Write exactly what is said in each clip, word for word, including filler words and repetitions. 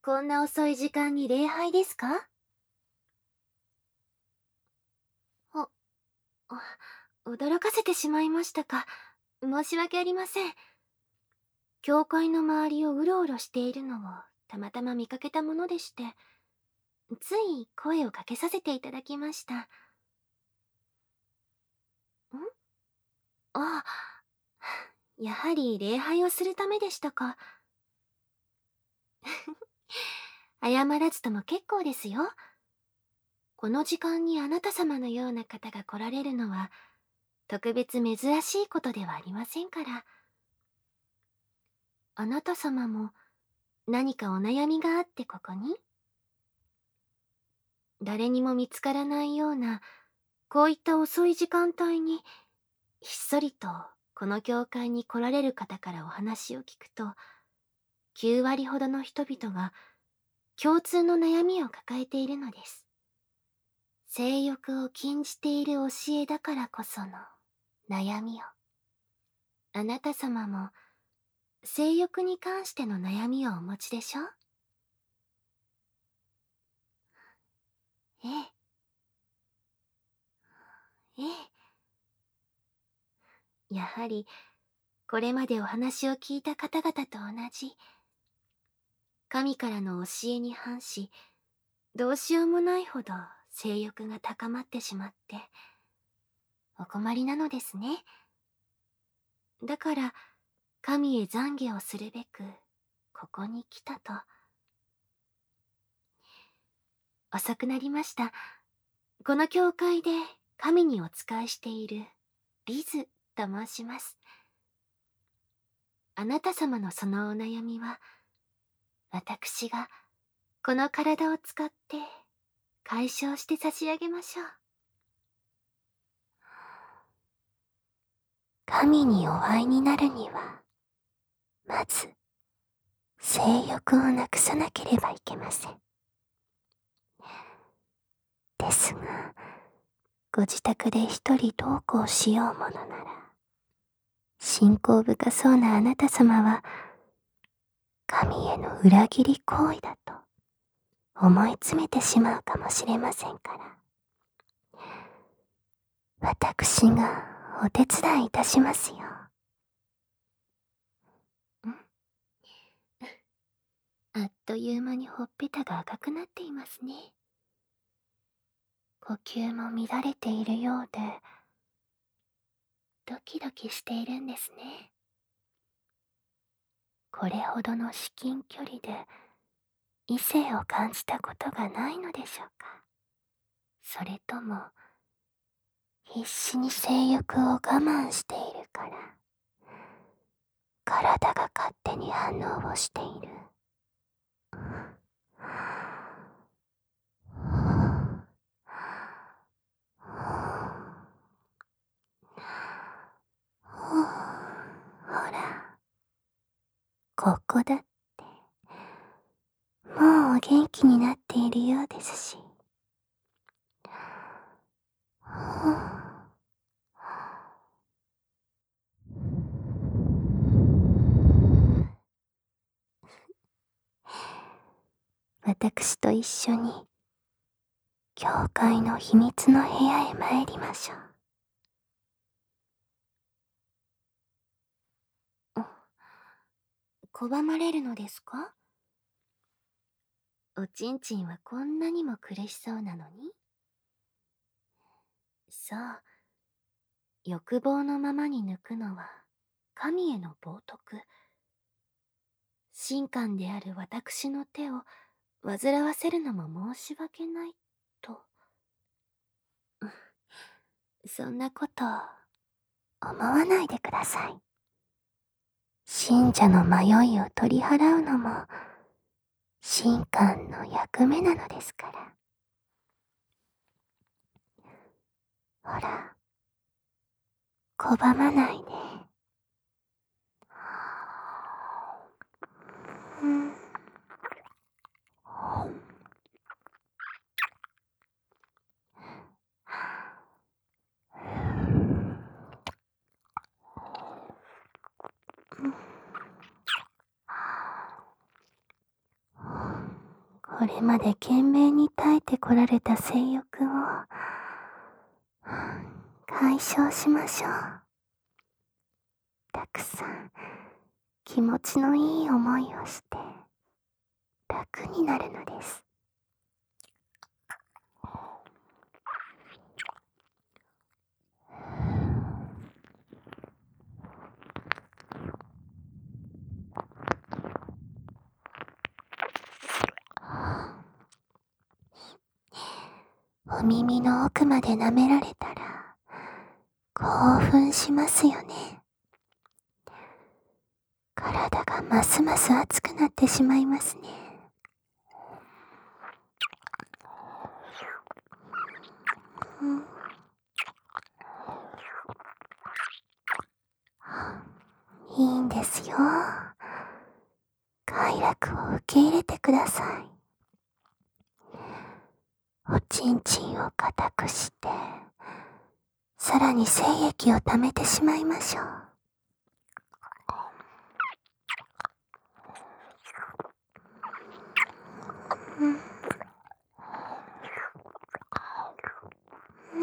こんな遅い時間に礼拝ですか？あ、あ、驚かせてしまいましたか。申し訳ありません。教会の周りをうろうろしているのをたまたま見かけたものでして、つい声をかけさせていただきました。んあ、やはり礼拝をするためでしたか。謝らずとも結構ですよ。この時間にあなた様のような方が来られるのは、特別珍しいことではありませんから。あなた様も何かお悩みがあってここに？誰にも見つからないような、こういった遅い時間帯に、ひっそりとこの教会に来られる方からお話を聞くと、きゅう割ほどの人々が共通の悩みを抱えているのです。性欲を禁じている教えだからこその悩みを。あなた様も性欲に関しての悩みをお持ちでしょ？ええ、ええ。やはり、これまでお話を聞いた方々と同じ、神からの教えに反し、どうしようもないほど性欲が高まってしまって、お困りなのですね。だから、神へ懺悔をするべく、ここに来たと。遅くなりました。この教会で神にお仕えしている、リズと申します。あなた様のそのお悩みは、私がこの体を使って解消して差し上げましょう。神にお会いになるには、まず、性欲をなくさなければいけません。ですが、ご自宅で一人同行しようものなら、信仰深そうなあなた様は、神への裏切り行為だと思い詰めてしまうかもしれませんから、私がお手伝いいたしますよ。んあっという間にほっぺたが赤くなっていますね。呼吸も乱れているようで、ドキドキしているんですね。これほどの至近距離で異性を感じたことがないのでしょうか。それとも、必死に性欲を我慢しているから、体が勝手に反応をしている。ほら、ここだって、もうお元気になっているようですし。私と一緒に、教会の秘密の部屋へ参りましょう。拒まれるのですか？おちんちんはこんなにも苦しそうなのに。そう、欲望のままに抜くのは神への冒涜。神官である私の手を煩わせるのも申し訳ないと。そんなこと思わないでください。信者の迷いを取り払うのも神官の役目なのですから。ほら、拒まないで。うん、 これまで懸命に耐えてこられた性欲を解消しましょう。たくさん気持ちのいい思いをして楽になるのです。お耳の奥まで舐められたら興奮しますよね。体がますます熱くなってしまいますね。うん、いいんですよ。快楽を受け入れてください。おちんちんを固くして、さらに精液を溜めてしまいましょう。うん、うん、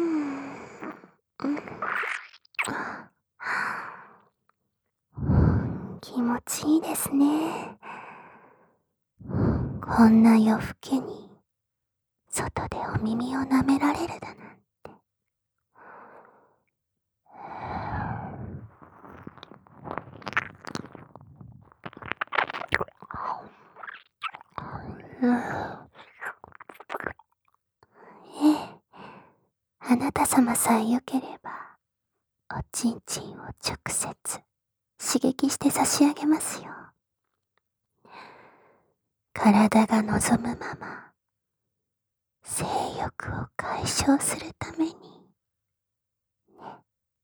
うん、気持ちいいですね。こんな夜更けに外でお耳を舐められるだなんて。うん、ええ、あなた様さえよければおちんちんを直接刺激して差し上げますよ。体が望むまま性欲を解消するためにね。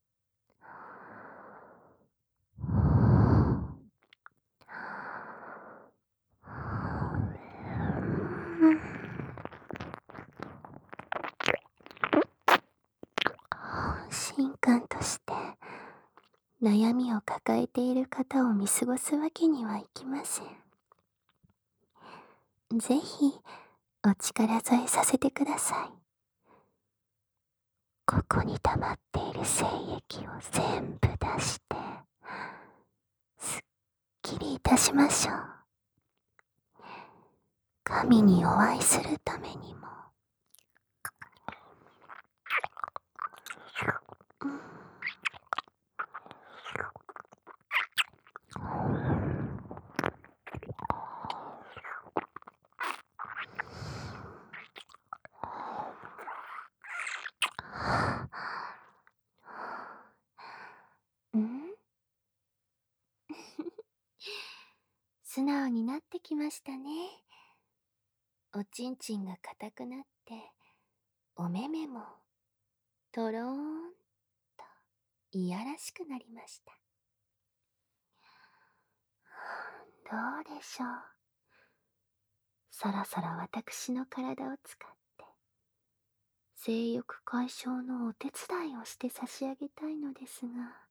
うん、神官として悩みを抱えている方を見過ごすわけにはいきません。ぜひお力添えさせてください。ここに溜まっている精液を全部出してすっきりいたしましょう。神にお会いするためにも。うん、ん素直になってきましたね。おちんちんが硬くなってお目目もとろーんといやらしくなりました。どうでしょう。そろそろ私の体を使って性欲解消のお手伝いをして差し上げたいのです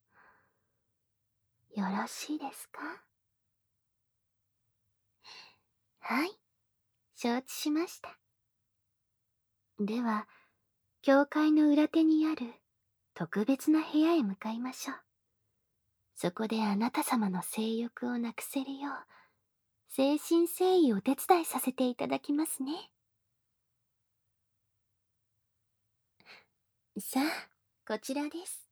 が、よろしいですか？はい、承知しました。では、教会の裏手にある特別な部屋へ向かいましょう。そこであなた様の性欲をなくせるよう、誠心誠意お手伝いさせていただきますね。さあ、こちらです。